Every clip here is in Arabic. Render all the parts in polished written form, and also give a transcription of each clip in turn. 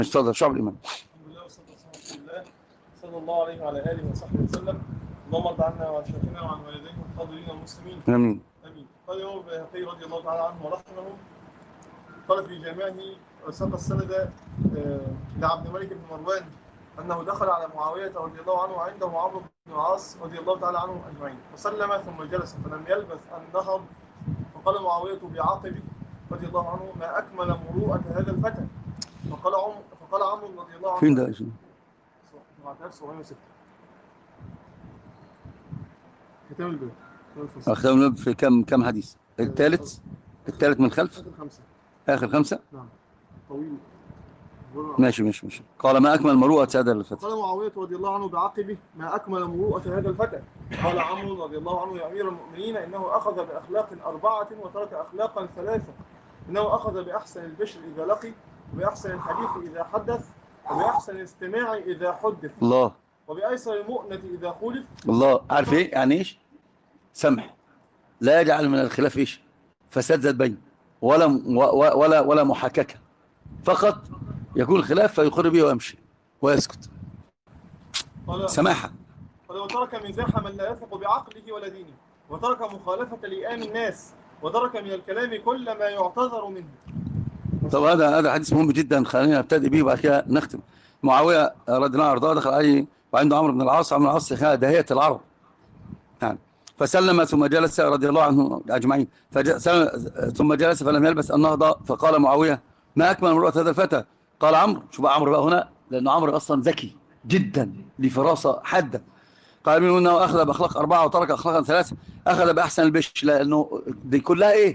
اتفضل شعب الإيمان. الحمد لله والصلاة والسلام على رسول الله صلى الله عليه وعلى آله وصحبه وسلم. اللهم ارض عنا وعن شيخنا وعن والديه والحاضرين المسلمين. آمين. آمين. قال الإمام البيهقي رضي الله تعالى عنه ورحمه، قال في جامعه وساق السند لعبد الملك بن مروان أنه دخل على معاوية رضي الله عنه وعنده عمرو بن العاص رضي الله تعالى عنهم أجمعين، فسلم ثم جلس فلم يلبث أن نهض، فقال معاوية بعقبه رضي الله عنه: ما أكمل مروءة هذا الفتى. فقال عمرو رضي الله عنه: فين ده يا شيخ؟ 1706 ختام الباب. ختام الباب في كم حديث؟ الثالث من خلف؟ آخر خمسة؟ نعم. طويل. ماشي. قال: ما أكمل مروءة هذا الفتى. قال معاوية رضي الله عنه بعقبه: ما أكمل مروءة هذا الفتى. قال عمرو رضي الله عنه: يا أمير المؤمنين، إنه أخذ بأخلاق 4 وترك أخلاقا 3. إنه أخذ بأحسن البشر إذا لقي، وبأحسن الحديث إذا حدث، وبأحسن الاستماع إذا حدث، الله، وبأيسر المؤنة إذا خولف. الله. عارف إيه يعني إيش؟ سمح، لا يجعل من الخلاف إيش؟ فساد ذات بين، ولا محاككة، فقط يكون الخلاف فيقر به ويمشي ويسكت. سماحة. قال: وترك مزاح من لا يثق بعقله ولا دينه، وترك مخالفة لئام الناس، وترك من الكلام كل ما يعتذر منه. طب هذا حديث مهم جدا، خلينا نبتدي به وبعد كده نختم. معاوية رضي الله عنه دخل عليه وعنده عمرو بن العاص. عمرو بن العاص داهية العرب يعني. فسلم ثم جلس رضي الله عنه أجمعين، ثم جلس فلم يلبس النهضة، فقال معاوية: ما أكمل مروءة هذا الفتى. قال عمرو، شوف عمرو بقى هنا، لأنه عمرو أصلا ذكي جدا لفراسة حادة. قال منه أنه أخذ بأخلاق 4 وترك أخلاقا 3. أخذ بأحسن البش، لأنه دي كلها إيه؟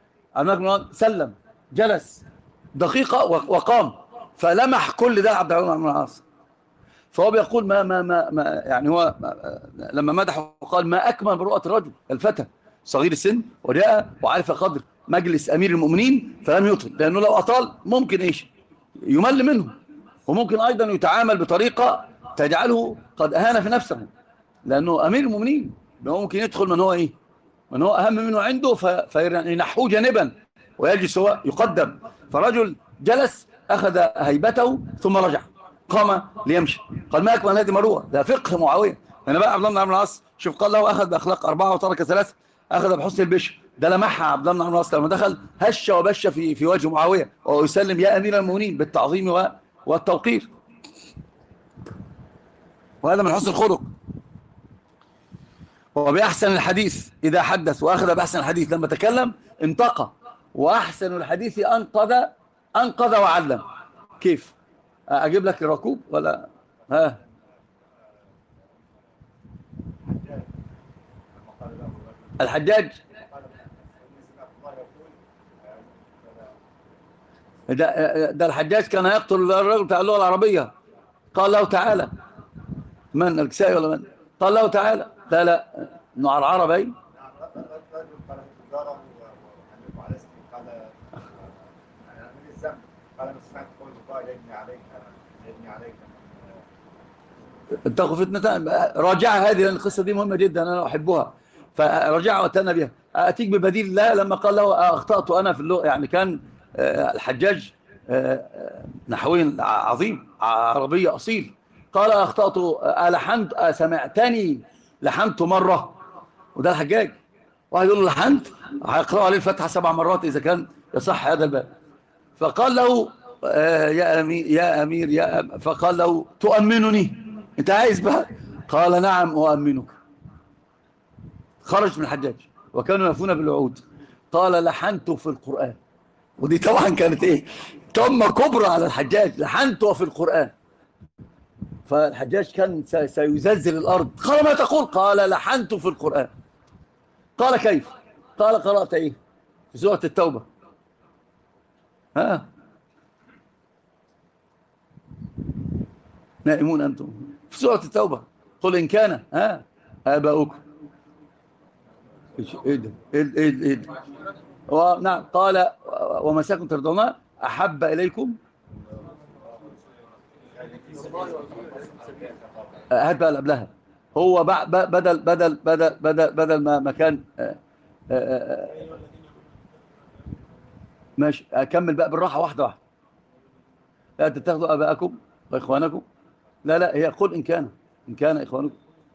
سلم، جلس دقيقة وقام، فلمح كل ده عبد الرحمن بن العاص. فهو بيقول ما يعني هو لما مدحه قال: ما أكمل مروءة الرجل الفتى صغير السن وجاء وعرف قدر مجلس أمير المؤمنين فلم يطل، لأنه لو أطال ممكن إيش؟ يمل منه، وممكن أيضا يتعامل بطريقة تجعله قد أهان في نفسه، لأنه أمير المؤمنين ممكن يدخل من هو إيه؟ من هو أهم منه عنده فينحوه جانبا ويجلس هو يقدم. فرجل جلس أخذ هيبته ثم رجع، قام ليمشي. قال: ما أكمل هذه مروءة. ده فقه معاوية. أنا بقى عبد الله بن العاص، شوف، قال له: أخذ بأخلاق 4 وترك 3. أخذ بحسن البشر، ده لمحها عبد الله بن العاص لما دخل، هش وبش في وجه معاوية ويسلم: يا أمير المؤمنين، بالتعظيم والتوقير. وهذا من حسن الخلق. وبأحسن الحديث إذا حدث، وأخذ بأحسن الحديث لما تكلم انتقى، وأحسن الحديث أنقذ وعلم. كيف؟ أجيب لك الركوب ولا ها؟ الحجاج ده الحجاج كان يقتل الرجل بتاع اللغة العربية. قال له: تعالى. من الكسائي ولا من؟ قال له: تعالى. لا نوع العربي. اتقوا فتنة. راجع هذه، لأن القصة دي مهمة جدا، أنا أحبها، فرجع واتنا بها. أتيك ببديل لا، لما قال له: أخطأت أنا في اللغة، يعني كان الحجاج نحوي عظيم عربي أصيل. قال: أخطأت، ألحنت، سمعتني لحنت مرة. وده الحجاج، واحد يقول له لحنت، هيقرأ عليه الفتحة 7 مرات إذا كان يصح هذا الباب. فقال له: يا أمير فقال له: تؤمنني؟ أنت عايز بقى؟ قال: نعم أؤمنك. خرج من الحجاج، وكانوا يفون بالوعود. قال: لحنت في القرآن. ودي طبعا كانت إيه؟ تهمة كبرى على الحجاج، لحنت في القرآن. فالحجاج كان سيزلزل الأرض. قال: ما تقول؟ قال: لحنت في القرآن. قال: كيف؟ قال: قرأت إيه؟ في سورة التوبة. ها؟ نائمون أنتم في سورة التوبة. قل إن كان آباؤكم. إيه ده؟ إيه ده؟ نعم. قال: ومساكم ترضون أحب إليكم. هات بقى قبلها. هو بدل ما كان ماشي. أكمل بقى بالراحة واحدة واحدة. لا تتخذوا اباءكم واخوانكم. لا لا، هي قل ان كان اخوانكم.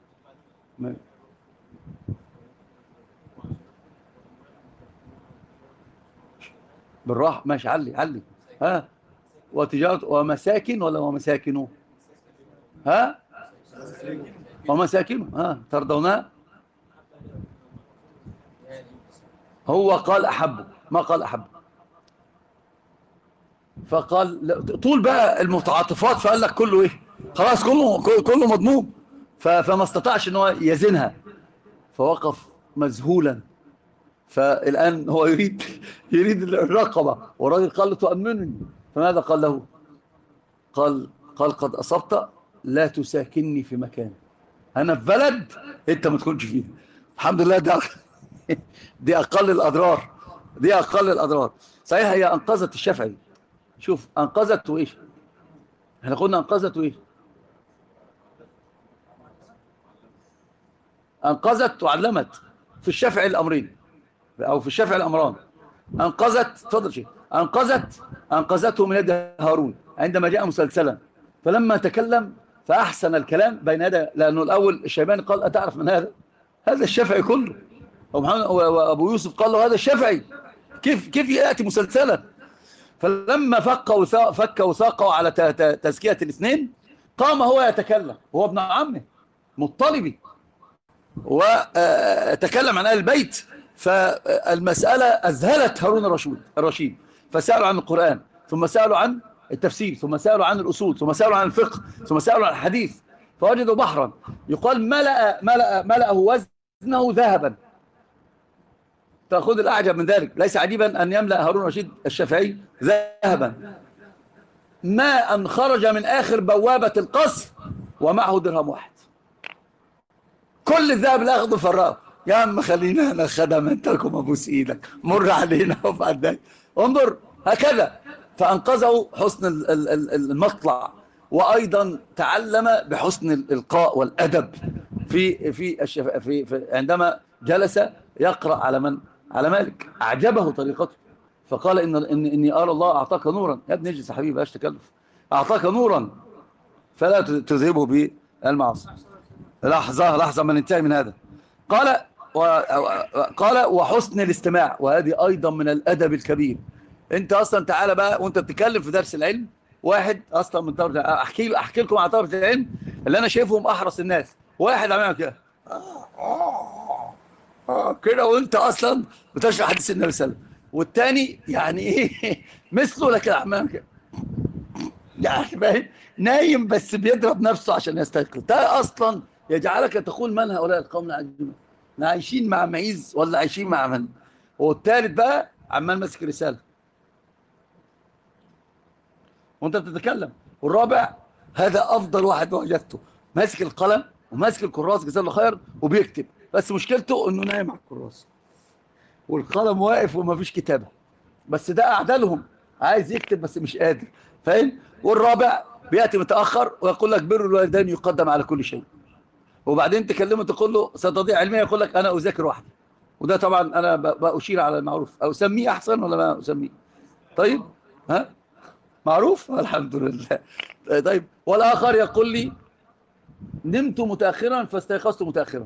بالراحه ماشي، علي. ها، وتجارة ومساكن ولا ومساكنه؟ ها، ومساكنه، ها ترضونها. هو قال احب، ما قال احب. فقال طول بقى المتعاطفات، فقال لك كله ايه، خلاص كله مضموم. فما استطاعش ان هو يزنها، فوقف مذهولا. فالان هو يريد الرقبه، والراجل قال له تؤمنني. فماذا قال له؟ قال قد اصبت، لا تساكنني في مكان، انا في بلد انت ما تكونش فيه. الحمد لله، دي اقل الاضرار، دي اقل الاضرار. صحيح هي انقذت الشافعي. شوف انقذته ايش، احنا قلنا انقذته ايش؟ انقذت وعلمت. في الشافعي الامرين، او في الشافعي الامران. انقذت، تفضل شيء، انقذته من يد هارون عندما جاء مسلسلا، فلما تكلم فاحسن الكلام بين يدي، لانه الاول الشيباني قال اتعرف من هذا؟ هذا الشافعي كله. وابو يوسف قال له هذا الشافعي، كيف ياتي مسلسلا؟ فلما فك وثاقوا على تزكيه الاثنين، قام هو يتكلم، هو ابن عمه مطلبي، وتكلم عن اهل البيت. فالمساله اذهلت هارون الرشيد، فسالوا عن القران، ثم سالوا عن التفسير، ثم سالوا عن الاصول، ثم سالوا عن الفقه، ثم سالوا عن الحديث، فوجدوا بحرا يقال ملأه وزنه ذهبا. تأخذ الأعجب من ذلك، ليس عجيبا أن يملأ هارون الرشيد الشافعي ذهبا، ما أن خرج من آخر بوابة القصر ومعه درهم واحد. كل الذهب اللي أخذه فرقه. يا عم خلينا أنا خدمتكم أبوس إيدك، مر علينا وبعد ذلك انظر هكذا. فأنقذه حسن المطلع، وأيضا تعلم بحسن الإلقاء والأدب في عندما جلس يقرأ على مالك، أعجبه طريقته. فقال إني أرى الله أعطاك نورا. يا ابني اجلس يا حبيبي، بلاش تكلف. أعطاك نورا فلا تذهبه بالمعاصي. لحظة ما ننتهي من هذا. قال وحسن الاستماع، وهذه أيضا من الأدب الكبير. أنت أصلا تعالى بقى وأنت بتتكلم في درس العلم، واحد أصلا من طلبة، أحكي لكم عن طلبة العلم اللي أنا شايفهم أحرص الناس. واحد عمل كده كده، وأنت أصلا بتشرح حديث النبي صلى الله عليه وسلم، والتاني يعني إيه مثله، لكن عمال كده يعني فاهم، نايم بس بيضرب نفسه عشان يستيقظ. ده أصلا يجعلك تقول من هؤلاء القوم العجيبين، عايشين مع معيز ولا عايشين مع من؟ والثالث بقى عمال ماسك رسالة وانت بتتكلم. والرابع هذا افضل واحد وجدته، ماسك القلم وماسك الكراس جزاه الله خير وبيكتب، بس مشكلته انه نايم على الكراس والقلم واقف ومفيش كتابة، بس ده اعدلهم، عايز يكتب بس مش قادر، فاهم؟ والرابع بيأتي متأخر ويقول لك بر الوالدين يقدم على كل شيء، وبعدين تكلمه تقول له ستضيع علمية، يقول لك انا اذاكر وحدي. وده طبعا انا بأشير على المعروف، او اسميه احسن ولا ما اسميه؟ طيب ها، معروف الحمد لله. طيب والاخر يقول لي نمت متأخرا فاستيقظت متأخرا.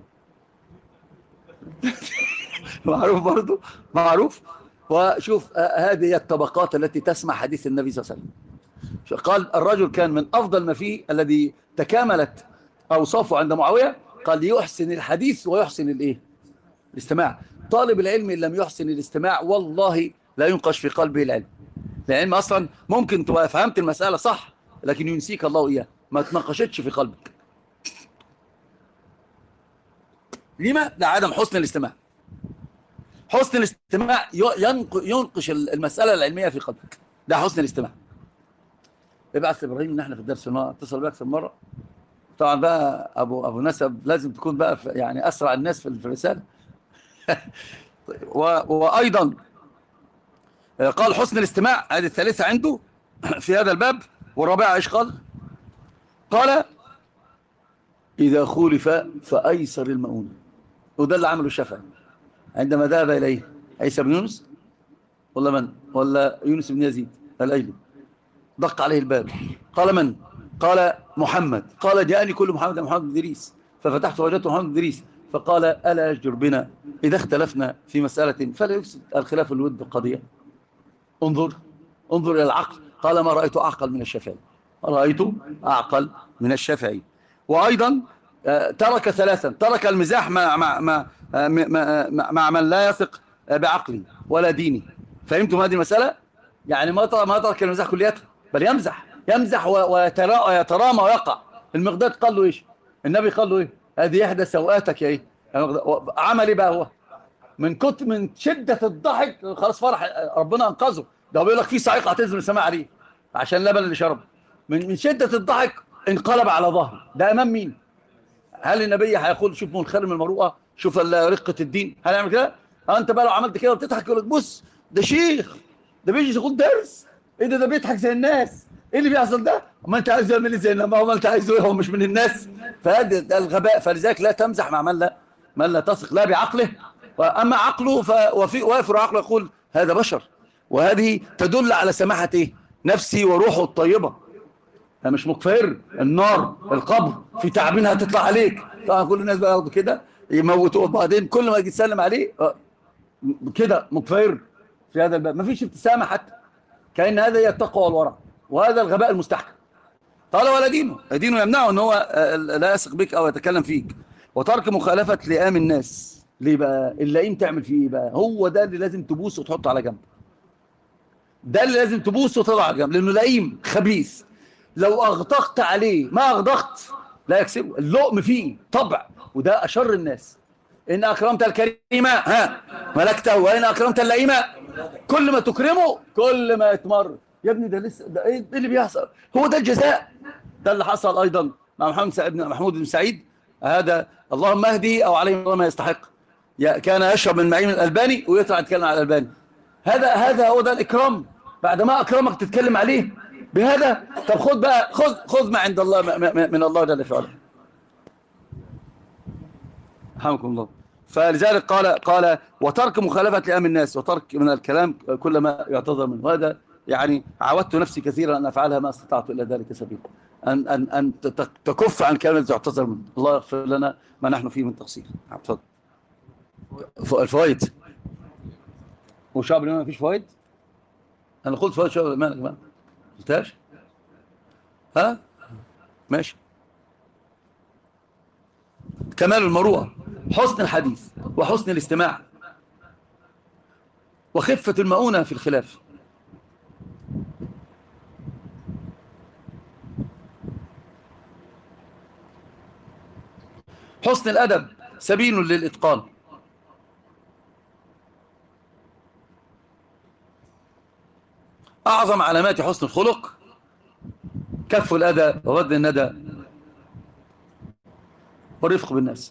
معروف برضو، معروف. وشوف هذه الطبقات التي تسمع حديث النبي صلى الله عليه وسلم. قال الرجل كان من افضل ما فيه الذي تكاملت اوصافه عند معاوية، قال يحسن الحديث ويحسن الايه، الاستماع. طالب العلم ان لم يحسن الاستماع والله لا ينقش في قلبه العلم. العلم اصلا ممكن تبقى فهمت المسألة صح، لكن ينسيك الله اياه، ما تناقشتش في قلبك. لما؟ لعدم حسن الاستماع. حسن الاستماع ينقش المسألة العلمية في قلبك، ده حسن الاستماع. ابعث ابراهيم ان احنا في الدرس اتصل بك في المرة. طبعا بقى ابو نسب لازم تكون بقى يعني اسرع الناس في الرسالة. وايضا قال حسن الاستماع، هذه الثالثة عنده في هذا الباب. والرابعة ايش قال اذا خولف فايسر المؤونة. وده اللي عمله الشافعي عندما ذهب اليه عيسى بن يونس ولا يونس بن يزيد الايلي. دق عليه الباب. قال من؟ قال محمد. قال جاءني كل محمد محمد بن إدريس، ففتحت وجدت محمد بن إدريس، فقال ألا يشجر بنا إذا اختلفنا في مسألة فلا يفسد الخلاف الود قضية. انظر إلى العقل. قال ما رأيت أعقل من الشافعي، رأيت أعقل من الشافعي. وأيضا ترك ثلاثا، ترك المزاح مع من لا يثق بعقلي ولا ديني. فهمتم هذه المسألة؟ يعني ما ترك المزاح كلياته، بل يمزح ويترامى ويقع. المقداد قال له ايش؟ النبي قال له ايه؟ هذه احدى سوءاتك يا ايه؟ عمل ايه بقى هو؟ من شدة الضحك خلاص فرح، ربنا انقذه. ده بيقول لك في صاعقة هتنزل السماء عليه عشان اللبن اللي شربه. من شدة الضحك انقلب على ظهره. ده امام مين؟ هل النبي هيقول شوف منخرم المروءة، شوف رقة الدين؟ هل يعمل كده؟ انت بقى لو عملت كده وبتضحك يقول لك بص ده شيخ، ده بيجي يقول درس، ايه ده بيضحك زي الناس، ايه اللي بيحصل ده؟ ما انت عايز يعمل زي الناس، ما انت عايزه ايه؟ هو مش من الناس. فهذا الغباء. فلذلك لا تمزح مع من لا تثق لا بعقله، واما عقله وافر عقله يقول هذا بشر. وهذه تدل على سماحة ايه؟ نفسي وروحه الطيبة. مش مكفر النار القبر في تعبينها تطلع عليك. طبعا كل الناس بقى ياخدوا كده يموتوه، وبعدين كل ما يجي تسلم عليه كده مكفر. في هذا الباب مفيش ابتسامة حتى، كأن هذا هي التقوى والورع، وهذا الغباء المستحكم. قال ولا دينه يمنعه ان هو لا يثق بك او يتكلم فيك. وترك مخالفة لئام الناس. ليه بقى؟ اللئيم تعمل فيه ايه بقى؟ هو ده اللي لازم تبوسه وتحطه على جنب، ده اللي لازم تبوسه وتطلع على جنب، لانه لئيم خبيث. لو اغدقت عليه ما اغدقت لا يكسبه، اللؤم فيه طبع، وده اشر الناس. ان اكرمت الكريم ملكته، وان اكرمت اللئيم كل ما تكرمه كل ما يتمر. يا ابني ده لسه ده ايه اللي بيحصل؟ هو ده الجزاء. ده اللي حصل ايضا مع محمود بن سعيد هذا. اللهم اهدي او عليه ما يستحق. كان يشرب من معين الالباني ويطلع يتكلم على الالباني. هذا هو ده الاكرام. بعد ما اكرمك تتكلم عليه بهذا؟ طب خذ بقى، خذ ما عند الله من الله جل في علاه. رحمكم الله. فلذلك قال وترك مخالفة لأمر الناس، وترك من الكلام كل ما يعتذر منه. وهذا يعني عودت نفسي كثيرا أن أفعلها، ما استطعت إلا ذلك سبيلا، أن تكف عن الكلام الذي يعتذر منه. الله يغفر لنا ما نحن فيه من تقصير. تفضل. الفوائد وشعب الإمام ما فيش فوائد؟ أنا قلت فوائد شعب الإمام يا جماعة، قلتهاش؟ ها؟ ماشي. كمال المروءة، حسن الحديث وحسن الاستماع وخفة المؤونة في الخلاف. حسن الأدب سبيل للإتقان. أعظم علامات حسن الخلق كف الأذى وبذل الندى والرفق بالناس.